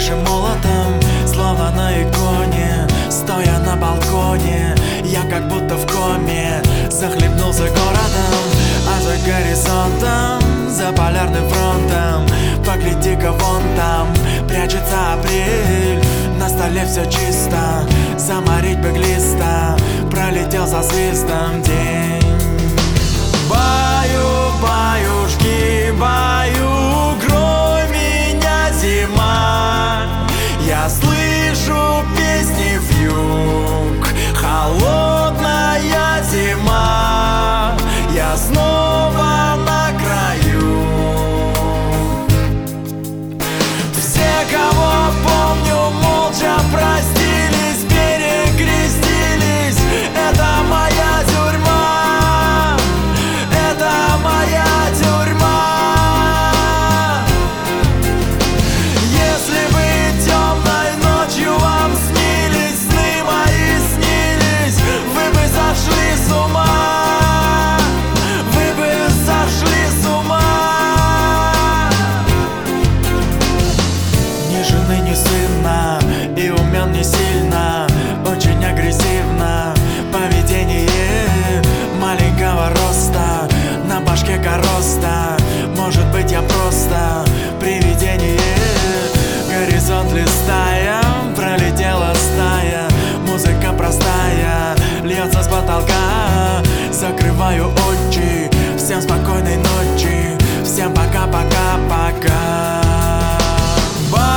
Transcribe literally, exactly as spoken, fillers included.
дышим молотом, словно на иконе. Стоя на балконе, я как будто в коме. Захлебнулся городом, а за горизонтом, за полярным фронтом, погляди-ка вон там, прячется апрель. На столе все чисто, заморить бы глиста. Пролетел со свистом день. Баю, баюшки, баю, грой меня, зима. Я слышу песни вьюг, холодная зима. Я снова на краю. Все, кого помню, молча простились, перекрестились. Это моя тюрьма, это моя тюрьма. Если бы темной ночью вам снились сны мои, снились, вы бы сошли с ума, вы бы сошли с ума. Ни жены, ни сына, и умен не сильно, очень агрессивно поведение маленького роста, на башке короста. Может быть, я просто привидение. Горизонт листая, пролетела стая. Музыка простая, льется с потолка. Закрываю очи, всем спокойной ночи, всем пока-пока-пока.